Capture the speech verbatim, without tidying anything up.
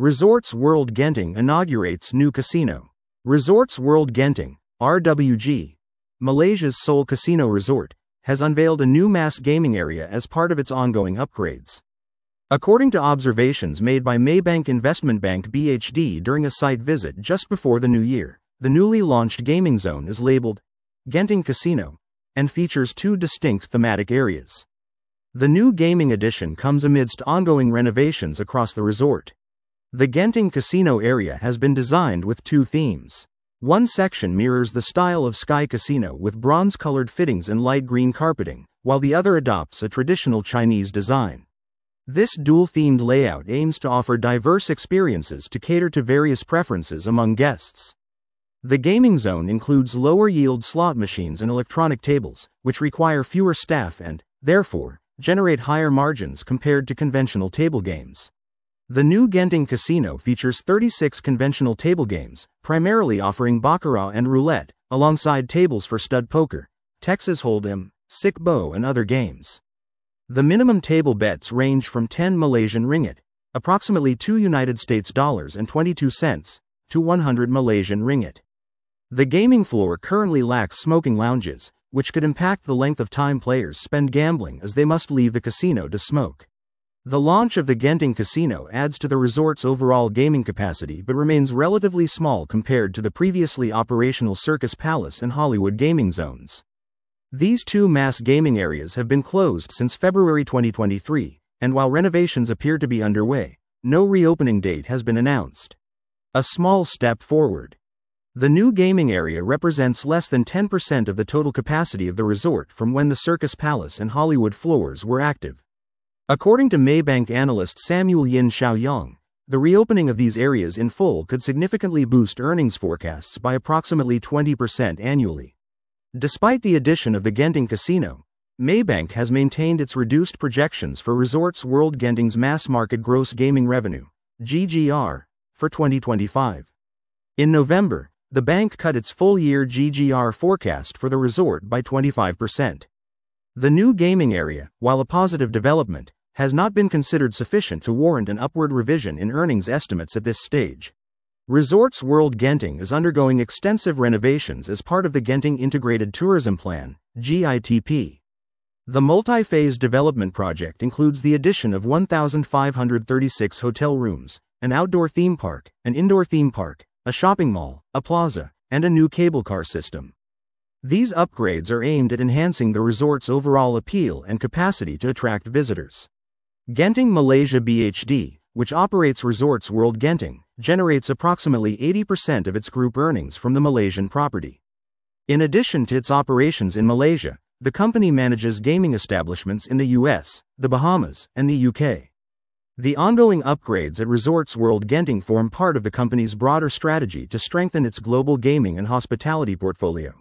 Resorts World Genting inaugurates new casino. Resorts World Genting, R W G, Malaysia's sole casino resort, has unveiled a new mass gaming area as part of its ongoing upgrades. According to observations made by Maybank Investment Bank B H D during a site visit just before the new year, the newly launched gaming zone is labeled Genting Casino and features two distinct thematic areas. The new gaming addition comes amidst ongoing renovations across the resort. The Genting Casino area has been designed with two themes. One section mirrors the style of Sky Casino with bronze-colored fittings and light green carpeting, while the other adopts a traditional Chinese design. This dual-themed layout aims to offer diverse experiences to cater to various preferences among guests. The gaming zone includes lower-yield slot machines and electronic tables, which require fewer staff and, therefore, generate higher margins compared to conventional table games. The new Genting Casino features thirty-six conventional table games, primarily offering baccarat and roulette, alongside tables for stud poker, Texas Hold'em, Sic Bo and other games. The minimum table bets range from ten Malaysian ringgit, approximately two United States dollars and twenty-two cents, to one hundred Malaysian ringgit. The gaming floor currently lacks smoking lounges, which could impact the length of time players spend gambling as they must leave the casino to smoke. The launch of the Genting Casino adds to the resort's overall gaming capacity but remains relatively small compared to the previously operational Circus Palace and Hollywood gaming zones. These two mass gaming areas have been closed since February twenty twenty-three, and while renovations appear to be underway, no reopening date has been announced. A small step forward. The new gaming area represents less than ten percent of the total capacity of the resort from when the Circus Palace and Hollywood floors were active. According to Maybank analyst Samuel Yin Xiaoyong, the reopening of these areas in full could significantly boost earnings forecasts by approximately twenty percent annually. Despite the addition of the Genting Casino, Maybank has maintained its reduced projections for Resorts World Genting's mass market gross gaming revenue, G G R, for twenty twenty-five. In November, the bank cut its full-year G G R forecast for the resort by twenty-five percent. The new gaming area, while a positive development, has not been considered sufficient to warrant an upward revision in earnings estimates at this stage. Resorts World Genting is undergoing extensive renovations as part of the Genting Integrated Tourism Plan, G I T P. The multi-phase development project includes the addition of one thousand five hundred thirty-six hotel rooms, an outdoor theme park, an indoor theme park, a shopping mall, a plaza, and a new cable car system. These upgrades are aimed at enhancing the resort's overall appeal and capacity to attract visitors. Genting Malaysia B H D, which operates Resorts World Genting, generates approximately eighty percent of its group earnings from the Malaysian property. In addition to its operations in Malaysia, the company manages gaming establishments in the U S, the Bahamas, and the U K. The ongoing upgrades at Resorts World Genting form part of the company's broader strategy to strengthen its global gaming and hospitality portfolio.